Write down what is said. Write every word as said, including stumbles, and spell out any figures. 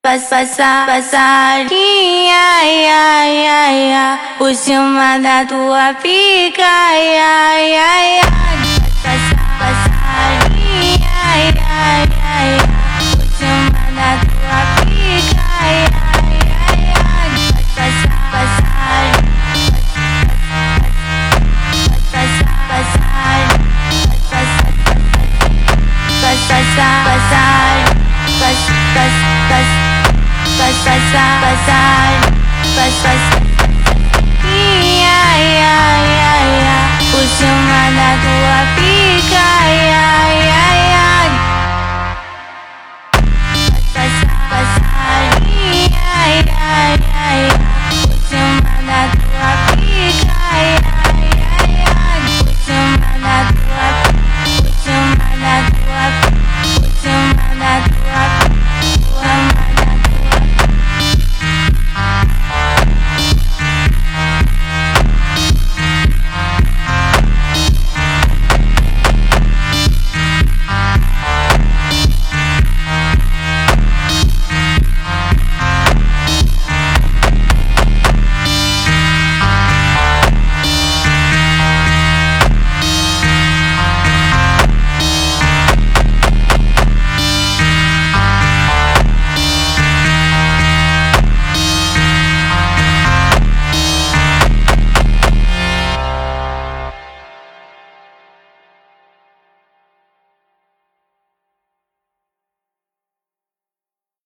Passa, passarinha, ai, ai, ai, ai, por cima da tua pica, ai, ai, ai, ai. Passa, passarinha, ai, ai, ai, ai.